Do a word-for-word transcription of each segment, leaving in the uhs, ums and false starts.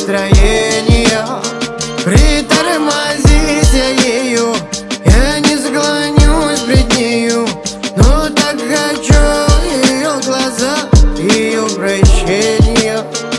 настроения. Притормозить я ее, я не склонюсь пред нею, но так хочу ее глаза, ее прощения.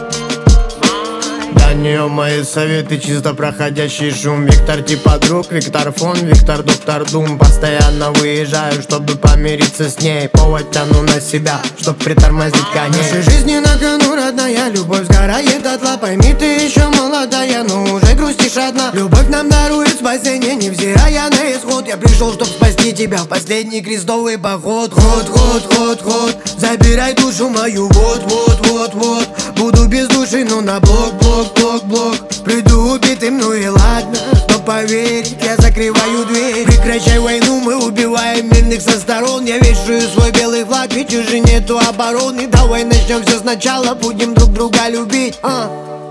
Для нее мои советы чисто проходящий шум. Виктор типа друг, Виктор фон, Виктор доктор Дум. Постоянно выезжаю, чтобы помириться с ней. Повод тяну на себя, чтоб притормозить коней. В нашей жизни на кону, родная, любовь сгорает дотла. Пойми, ты еще молодая, но уже грустишь одна. Любовь нам дарует спасение, невзирая на исход. Я пришел, чтоб спасти тебя в последний крестовый поход. Ход, ход, ход, ход, забирай душу мою, вот, вот, вот, вот. Буду без души, но на блок, блок, блок, блок. Приду убитым, ну и ладно, но поверить, я закрываю дверь. Прекращай войну, мы убиваем мирных со сторон. Я вешаю свой белый флаг, ведь уже нету обороны. Давай начнем все сначала, будем друг друга любить, а?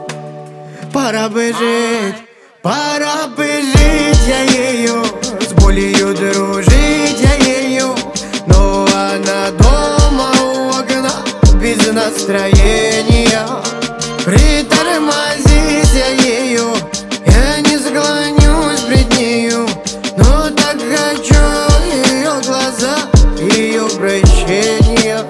Пора бы жить, пора бы жить я ее, с болью дружить я ее. Но она дома у окна, без настроения. Притормозить я ее, я не склонюсь пред нею, но так хочу ее глаза, ее прощения.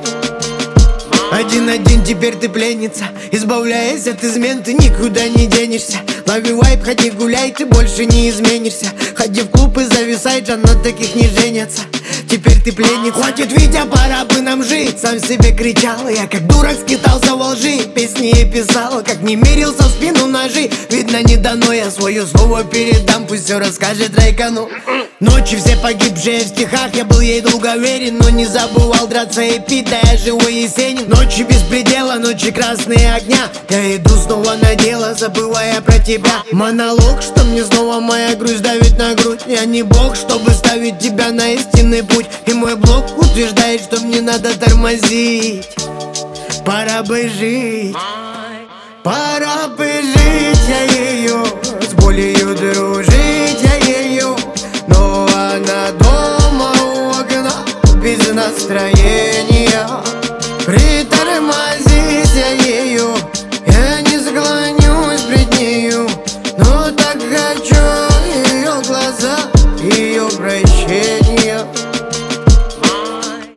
Один-один теперь ты пленница, избавляясь от измен, ты никуда не денешься. Лови вайп, ходи гуляй, ты больше не изменишься. Ходи в клуб и зависай, Джан, на таких не женятся. Теперь ты пленница. Хватит, Витя, пора бы нам жить. Сам себе кричал, я как дурак скитался во лжи. Песни я писал, как не мерился в спину ножи. Видно, не дано, я свое слово передам, пусть все расскажет Райкану. Ночи все погибшие в стихах, я был ей долго верен, но не забывал драться и пить, да я живой Есенин. Ночи без предела, ночи красные огня, я иду снова на дело, забывая про тебя. Монолог, что мне снова моя грусть давит на грудь. Я не бог, чтобы ставить тебя на истинный путь. И мой блог утверждает, что мне надо тормозить. Пора бы жить, пора бы жить я ее, с болью дружить я ее. Но она дома у окна, без настроения. Притормозить я ее,